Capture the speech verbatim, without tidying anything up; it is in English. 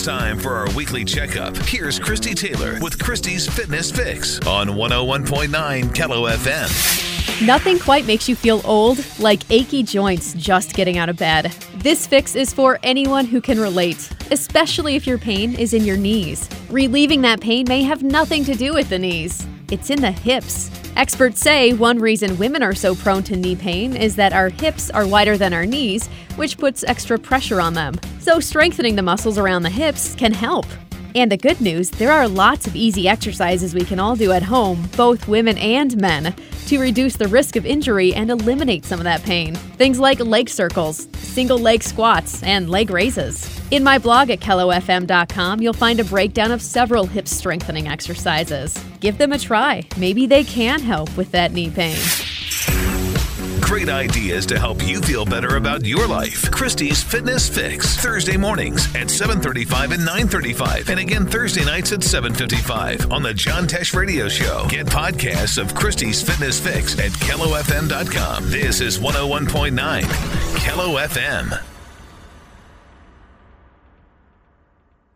It's time for our weekly checkup. Here's Christy Taylor with Christy's Fitness Fix on one oh one point nine Kello F M. Nothing quite makes you feel old like achy joints just getting out of bed. This fix is for anyone who can relate, especially if your pain is in your knees. Relieving that pain may have nothing to do with the knees. It's in the hips. Experts say one reason women are so prone to knee pain is that our hips are wider than our knees, which puts extra pressure on them. So strengthening the muscles around the hips can help. And the good news, there are lots of easy exercises we can all do at home, both women and men, to reduce the risk of injury and eliminate some of that pain. Things like leg circles, single leg squats, and leg raises. In my blog at kello f m dot com, you'll find a breakdown of several hip strengthening exercises. Give them a try. Maybe they can help with that knee pain. Great ideas to help you feel better about your life. Christy's Fitness Fix, Thursday mornings at seven thirty-five and nine thirty-five, and again Thursday nights at seven fifty-five on the John Tesh Radio Show. Get podcasts of Christy's Fitness Fix at kello f m dot com. This is one oh one point nine Kello F M.